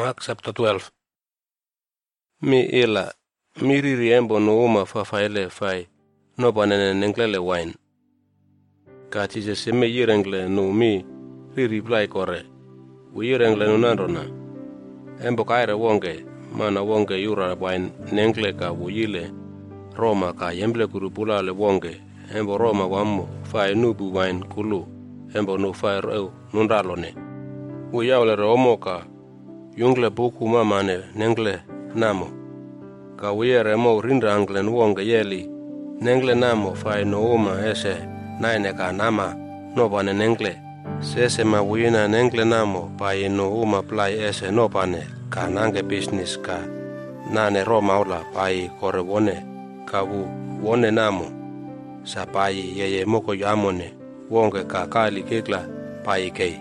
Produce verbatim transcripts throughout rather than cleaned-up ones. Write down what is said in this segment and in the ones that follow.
Mark chapter twelve. Mi ila miriri embo no uma fafaile fai no banene nenglele wine. Ka chise seme yirengle no mi riri plai kore. Wi yirengle no nandona. Embo kaire wonge mana wonge yura wine nengle ka wuyile Roma ka yemble kurupula le wonge embo Roma wammo fai nubu wine kulu embo no fai reu nundalone. Wi yaule romo ka yungle buku mamane nengle namo. Ka wiere mo rinda anglen wonge yeli nengle namo fai no uma ese naine ka nama no bane nengle. Sese ma wina nengle namo pai no uma plai ese no bane ka nange business ka nane Roma ola pai kore wone ka wu wone namo. Sa pai yeye moko yamone wonge ka kali kikla pai kei.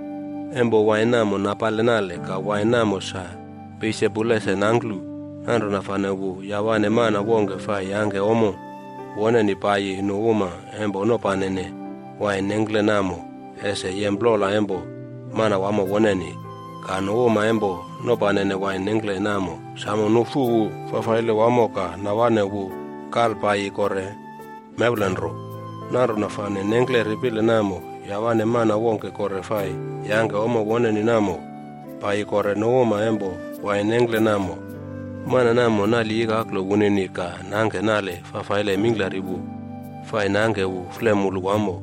Embo wainamo napalenale ka wainamo sa pise bulese nanglu nando nafane wu yawane mana wonge fai yange omo wone ni pai no uma embo no panene wain nengle namo ese yemblola embo mana wamo wone ni ka no uma embo no panene wain nengle namo samo nufu fafaile wamo ka nawane wu kal pai kore meblenro nando nafane nengle ripile namo yawane mana wonge kore fai yange omo wone ni namo pai kore no uma embo wain nengle namo mana namo nali iga aklo wune ni ka nange nale fafaile mingla ribu fai nange wu flemulu wamo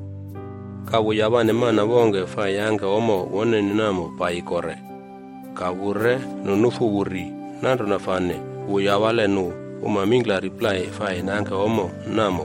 ka wu yawane mana wonge fai yange omo wone ni namo pai kore ka wure no nufu wuri nando nafane wu yawale nu uma mingla reply fai nange omo namo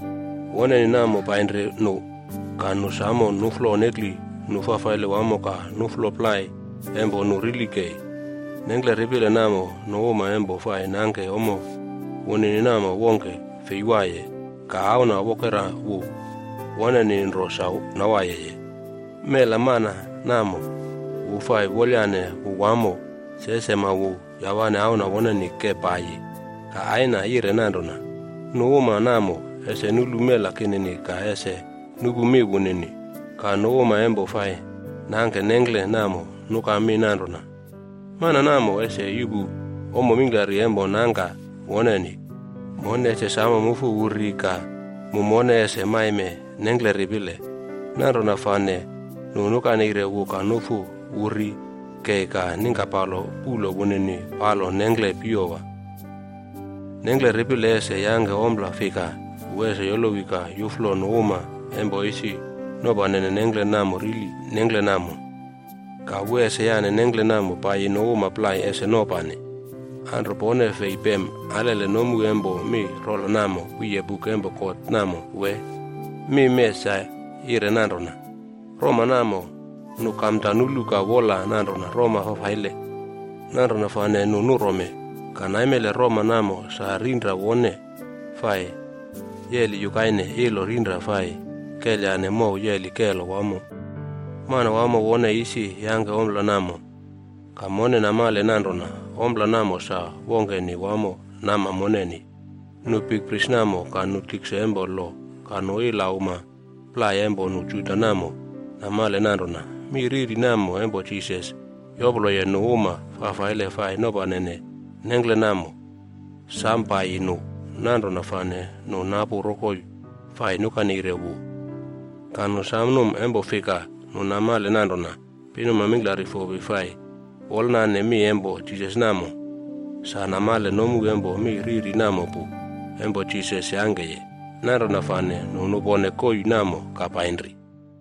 wone ni namo paindre nu ka nu samo nu flo negli nu fafaile wamo ka nu flo plai embo nu rilike nengle ripile namo no uma embo fai nange omo wone ni namo wonge feiwaye ka auna wokera wu wone ni nrosa na waye mela mana namo wu fai woliane wu wamo sese ma wu yawane auna wone ni ke pai ka aina ire nandona no uma namo ese nulu mela kinini ka ese nugu mi wunini ka no uma embo fai nange nengle namo nuka mi nandona mana namo ese yubu omo mingari embo nanga woneni mone ese sama mufu wuri ka mumone ese maime nengle ribile nando nafane nunuka nire wuka nufu wuri ke ka ninga palo ulo woneni palo nengle piowa nengle ribile ese yange ombla fika wese yolowika yuflo no uma embo isi no banene nengle namo rili nengle namo ka wese yane nengle namo pai no uma plai ese no pane andro pone fe ipem alele nomu embo mi rolo namo wiye buke embo kot namo we mi mesa ire nandona Roma namo nu kamta nuluka wola nandona Roma fafaile nandona fane nu nurome kanaimele Roma namo sa rindra wone fai yeli yukaine ilo rindra fai kelyane mo yeli kelo wamo mana wamo wone isi yange omla namo kamone na male nandona omla namo sa wonge ni wamo nama moneni nupik prisnamo ka nutikse embo lo ka no ila uma pla embo nujuta namo na male nandona miriri namo embo Jesus yoblo ye no uma fafaile fai no banene nengle namo sampa inu nandona fane no napu rokoi fai nukanire wu kanu samnum embo fika no namale nandona pino mamingla rifobi fai wolna ne mi embo Jesus namo sa namale nomu embo mi riri namo pu embo Jesus yangeye nandona fane no nubone koi namo kapaindri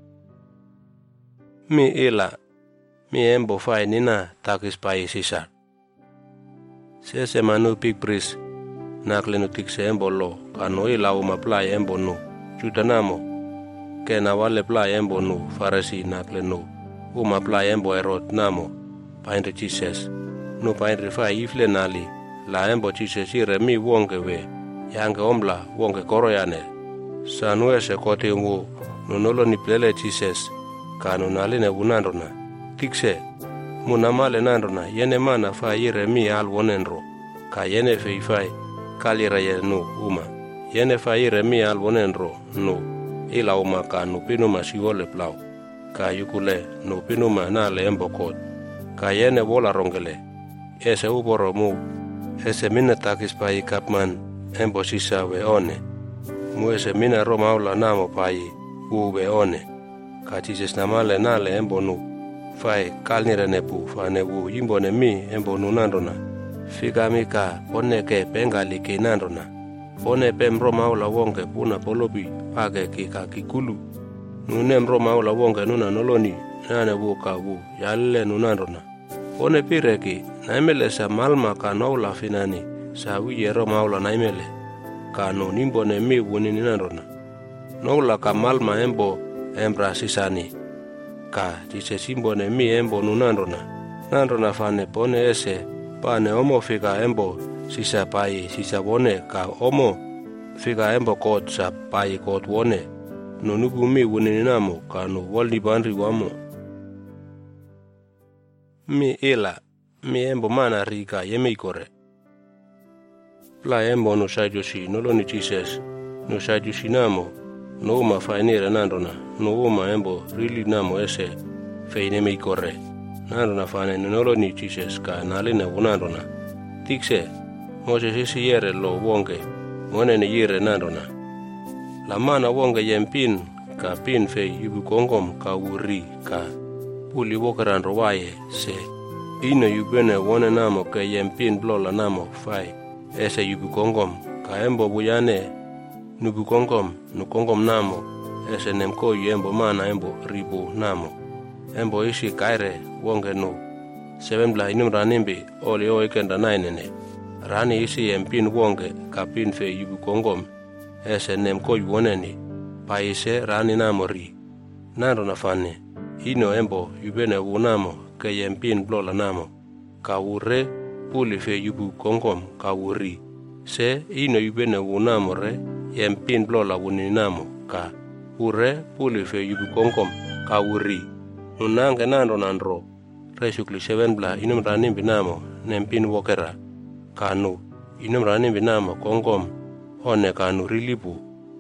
mi ila mi embo fai nina takis pai sisa sese manu pig pris nakle no tikse embo lo kano ila uma plai embo no juta namo ke na wale plai embo no farasi nakle no uma plai embo erot namo paindre Jesus no paindre fai ifle nali la embo Jesus ire mi wonge we yange omla wonge koroyane sanu ese kote wo no nolo ni plele Jesus kano nali ne wunandona tikse munamale nandona yene mana fai ire mi al wonenro ka yene fei fai kalira ye no uma yene fai ire mi al wonenro no ila uma ka no pino masiole plau ka yukule no pino mana le embo kot ka yene wola rongele ese uboro mu ese mina takis pai kapman embo sisa we one mu ese mina romaula namo pai u we one ka Jesus namale nale embo nu fai kalnire nepu fane u yimbo ne mi embo nu nandona fika mika pone ke pengali ke nandona pone pem romaula wonge puna polobi pake kika kikulu nunem romaula wonge nuna noloni nane wu ka wu yalle nu nandona pone pireki naimele sa malma ka noula finani sa wiye romaula naimele ka no nimbo ne mi wuni nandona noula ka malma embo embra sisani ka jise simbo ne mi embo nu nandona nandona fane pone ese pane omo fika embo sisa pai sisa wone ka omo fika embo kot sa pai kot wone no nubu mi wuni namo ka no walni bandri wamo mi ila mi embo mana rika yeme ikore pla embo no sajusi nolo ni Jesus no sajusi namo no uma fainira nandona no uma embo really namo ese feine me ikore nandona fane nolo ni Jesus ka nalina wunandona tikse Moses isi yere lo wonge mone ne yere nandona la mana wonge yempin ka pin fe yubu kongom ka wuri ka puli wokaran rowaye se ino yubene wone namo ke yempin blola namo fai ese yubu kongom ka embo buyane nubu kongom nu kongom namo ese nemko yembo mana embo ribu namo embo isi kaire wonge nu seven bla inum ranimbi oli o ikenda nainene rani isi yempin wonge ka pin fe yubu kongom ese nemko yuoneni pa ise rani namo ri nando na fane ino embo yubene wunamo ke yempin blola namo ka ure puli fe yubu kongom ka uri se ino yubene wunamo re yempin blola wuni namo ka ure puli fe yubu kongom ka uri nunange nando nandro resukli seven bla inum ranimbi namo nempin wokera kanu inum ranimbi namo kongom one kanu rilibu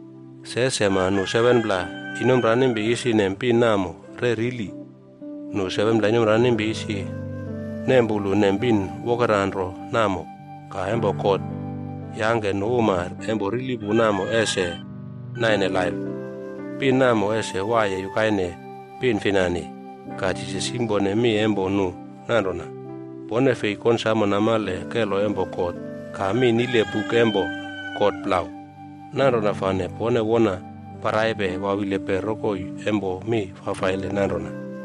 se sema nu seven bla inum ranimbi isi nempin namo re rili no seven bla inum ranimbi isi nembulu nempin wokeranro namo ka embo kot yange no umar embo rilibu namo ese nine live pin namo ese waye yukaine pin finani ka jise simbo ne mi embo nu nandona pone fe konsamo namale kelo embo kot ka mi nile puk embo kot plau nandona fane pone wona paraibe wawile peroko embo mi fafaile nandona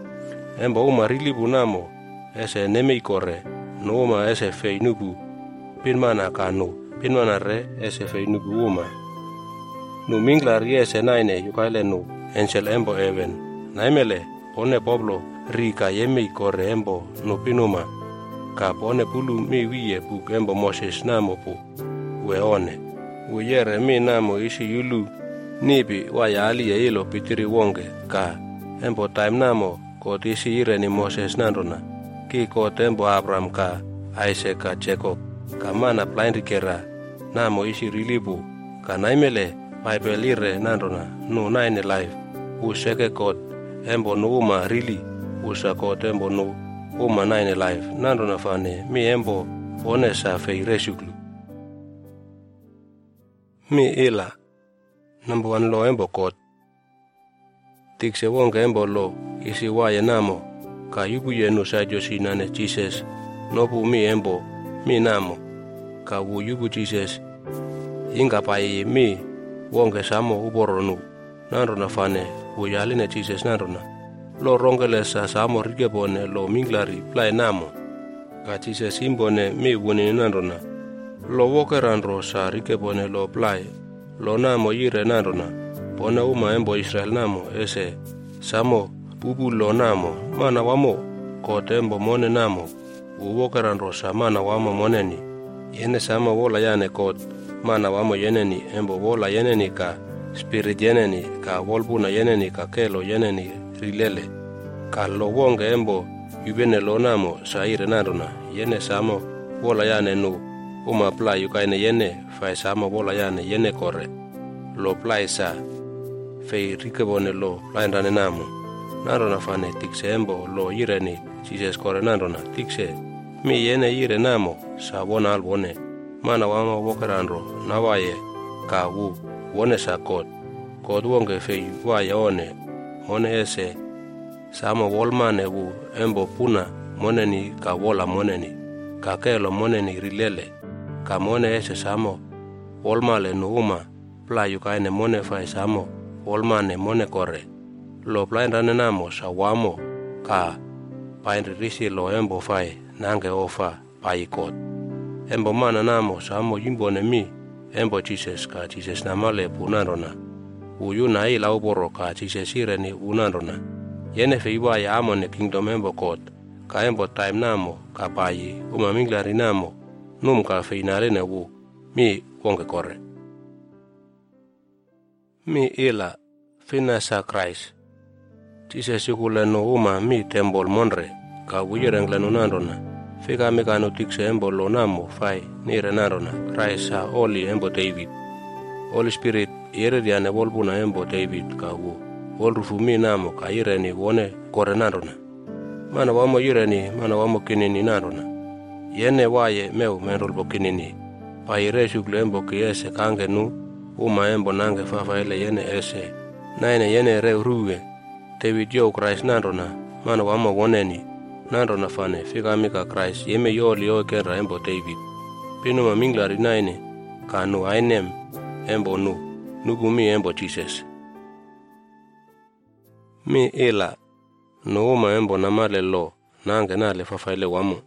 embo uma rilibu namo ese neme ikore no uma ese fe nubu pin mana kanu pin mana re ese fe nubu uma nu minglar ese naine yukaile nu ensel embo even naimele pone poblo rika yeme ikore embo no pinuma ka pone pulu mi wiye puk embo Moses namo pu weone uyere mi namo isi yulu nibi wayali ya ilo pitiri wonge ka embo time namo ko isi ire ni Moses nandona ki ko tembo Abraham ka Isaac ka Jacob ka mana blind kera namo isi rilibu ka naimele paipelire nandona no nine life useke kot embo no uma rili usa kot embo no uma nine life nandona fane mi embo one sa fe resuklu mi ila number one lo embo kot tikse wonge embo lo isi waye namo ka yubu yenu sa josi nane Jesus nopu mi embo mi namo ka wu yubu Jesus inga pai mi wonge samo uboronu nandona fane wu yaline Jesus nandona lo rongele sa samo rigebone lo minglari play namo ka Jesus imbone mi wuni nandona lo wokerandro sa rigebone lo play lo namo yire nandona pone uma embo Israel namo ese samo bubu lo namo mana wamo ko tembo mone namo uwokerandro sa mana wamo moneni yene sama wola yane kot mana wamo yeneni embo wola yeneni ka spirit yeneni ka wolbuna yeneni ka kelo yeneni rilele ka lo wonge embo yubene lo namo sa ire nandona yene samo wola yane nu uma pla yukaine yene fai samo wola yane yene kore lo plai sa fei rikebone lo plaindane namo nandona fane tikse embo lo yireni Jesus kore nandona tikse mi yene yire namo sa wona al wone mana wama wokarandro na waye ka wu wone sa kot kod wonge fei waye one mone ese samo wolmane wu embo puna moneni ka wola moneni ka kelo moneni rilele ka mone ese samo wolmale nuuma pla yukaine mone fai samo wolmane mone kore lo plaindane namo sa wamo ka painri risi lo embo fai nange ofa paikot embo mana namo samo yimbone mi embo Jesus ka Jesus namale punarona uyu na ila uboro ka Jesus ireni unarona yene feiwa ya amone kingdom embo kot ka embo time namo ka payi uma minglari namo num ka feinare ne wu mi wonge kore mi ila fina sa Christ Jesus yukule no uma mi tembol monre ka wuyereng lenu nandona fika mekano tikse embo lo namo fai nire nandona Christ sa oli embo David Holy Spirit yere diane wolbuna embo David ka wu wolrufu mi namo ka ireni wone kore nandona mana wamo ireni mana wamo kinini nandona yene waye meu menrolbo kinini pa ire shukle embo kiese kange nu uma embo nange fafaele yene ese naine yene re ruwe David yo Christ nandona mana wamo woneni nandona fane fika mika Christ yeme yoli yo kenra embo David pinuma minglari naine kanu ainem embo nu nugu mi embo Jesus mi ila no uma embo namale lo nange nale fafaele wamo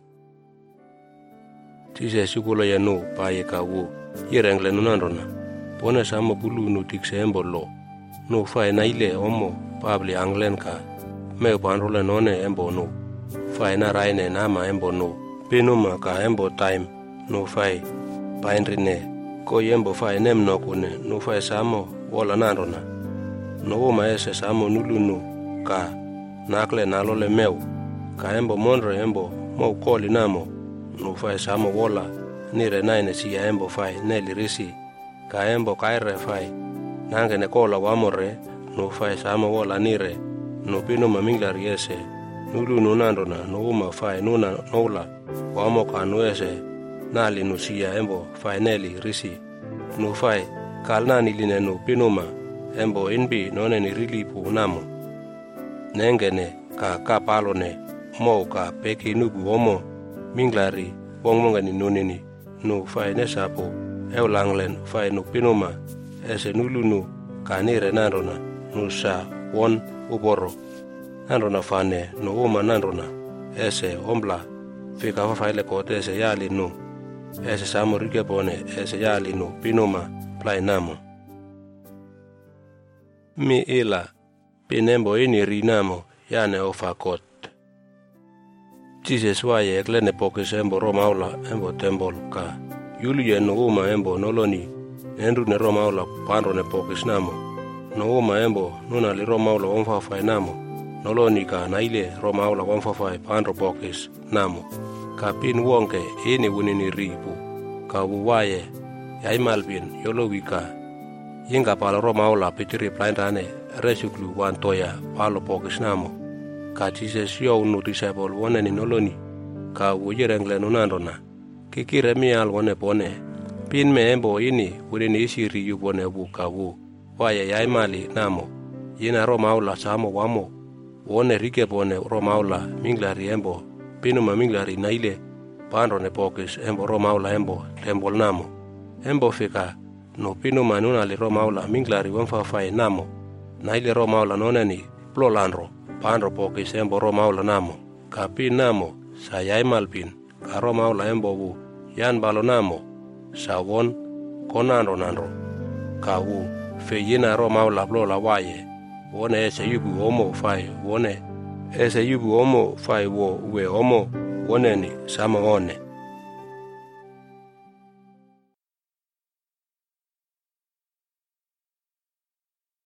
Jesus yukulo ya nu paye ka wu yirengle nu nandona pone samo bulu nu tikse embo lo nu fai na ile omo pabli anglen ka me panrole none embo nu fai na raine nama embo nu pinuma ka embo time nu fai painrine ko yembo fai nem no kune nu fai samo wola nandona no uma ese samo nulu nu ka nakle nalole meu ka embo monre embo mo koli namo nu fai samo wola nire naine siya embo fai neli risi ka embo kaire fai nange ne kola wamore nu fai samo wola nire nu pinuma minglari ese nulu nu nandona nu uma fai nuna nola wamo ka nu ese nali nu siya embo fai neli risi nu fai kalnani line nu pinuma embo inbi none ni rilipu namo nengene ka kapalone mo ka peki nugu omo minglari wongmonga ni nunini nu fai nesapo eulanglen fai nu pinuma ese nulu nu kanire nandona nu sa won uboro nandona fane nu uma nandona ese ombla fika fafaile kote ese yali nu ese samo rikepone ese yali nu pinuma plai namo mi ila pinembo ini rinamo yane ofa kot Jesus waye eklene pokis embo romaula embo tembol ka yuliye no uma embo noloni enru ne romaula panro ne pokis namo no uma embo nuna li romaula onfa fai namo noloni ka naile romaula onfa fai panro pokis namo ka pin wonke ini wunini ripu ka waye yai malpin yolowika yinga palo romaula pitiri plaindane resuklu wantoya palo pokis namo ka Jesus yo nu disciple wone ni noloni ka wuyerengle nu nandona kikire mi al wone pone pin me embo ini wuni isiri yu bone bu ka wu waye yai mali namo yina romaula samo wamo wone rike bone romaula minglari embo pinuma minglari naile panro ne pokis embo romaula embo tembol namo embo fika no pinuma nuna li romaula minglari wonfa fai namo naile romaula noneni plolandro panro pokis embo romaula namo ka pin namo sa yai malpin ka romaula embo wu yan balo namo sa won konandro nandro ka wu fe yina romaula plola waye wone ese yubu omo fai wone ese yubu omo fai wo we omo wone ni sama one